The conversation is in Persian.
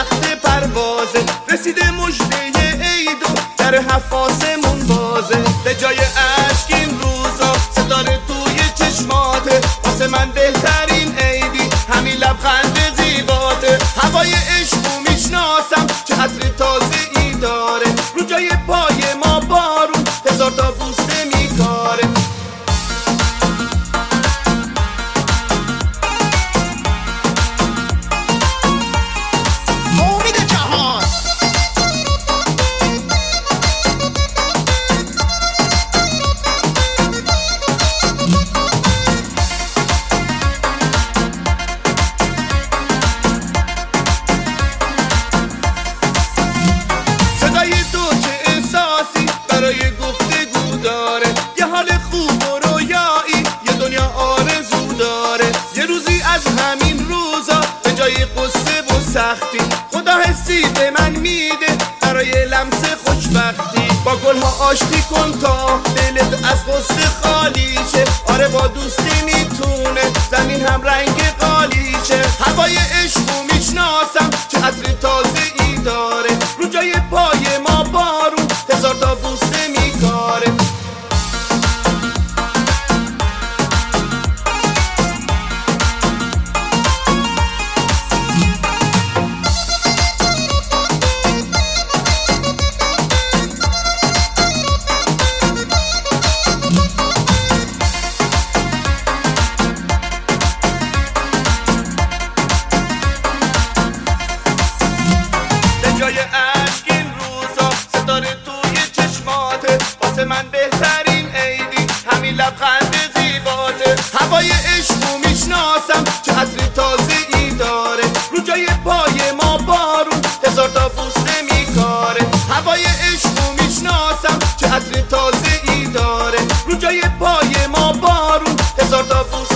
وقت پروازه، رسیده مژده عید و در هفت آسمون بازه. به جای اشک این روزا ستاره توی چشماته، واسه من بهترین عیدی همین لبخند زیباته. هوای عشقو میشناسم چه عطر تازه‌ای داره، رو جای پای ما بارون هزار تا بوسه میکاره. برای گفتگو داره، یه حال خوب و رویایی، یه دنیا آرزو داره. یه روزی از همین روزا به جای قصه و سختی، خدا حسی به من میده برای لمس خوشبختی. با گلها آشتی کن تا دلت از قصه خالی شه، آره با دوستی میتونه زمین هم رنگ قالی شه. هوای عشقو میشناسم چه عطر تازه‌ای داره، رو جای پای ما بارون هزار تا بوسه میکاره. به جای اشک این روزا ستاره توی چشماته، واسه من بهترین عیدی همین لبخند زیباته. هوای عشقو میشناسم چه عطر تازه‌ای داره، رو جای پای ما بارون هزار تا بوسه میکاره. هوای عشقو میشناسم چه عطر تازه‌ای داره، رو جای پای ما بارون هزار تا بوسه